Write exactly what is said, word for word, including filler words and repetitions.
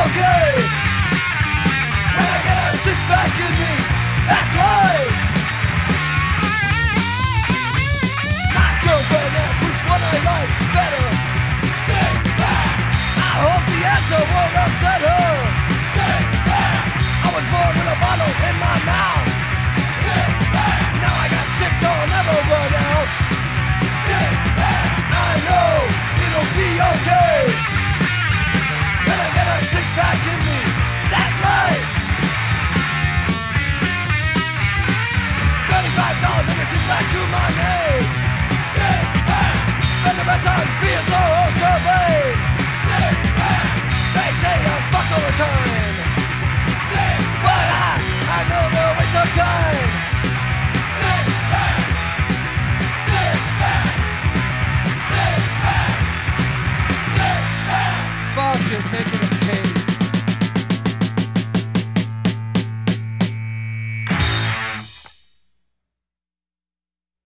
okay when I get a six pack in me. That's right. My girlfriend asks which one I like better. Six pack. I hope the answer won't upset her. Six pack. I was born with a bottle in my mouth. Six pack. Now I got six, so I'll never run out. Six pack. I know it'll be okay when I get a six pack in me. That's right. Thirty-five dollars and a six pack to my name. Six pack. Spend the rest on beers or survey. Six pack. They say I'm fucked all the time. Six but I, I know they're a waste of time. Six pack. Six pack. Six pack. Six pack. Fuck it, make it a